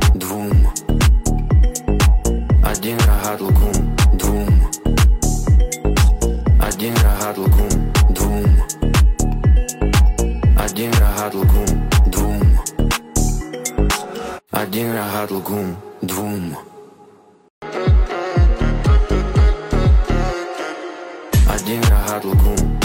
двум. Один рогат лукум, двум. Один рогат лукум, двум. Один рогат лукум, двум. Один рогат лукум, двум. Один рогат лукум.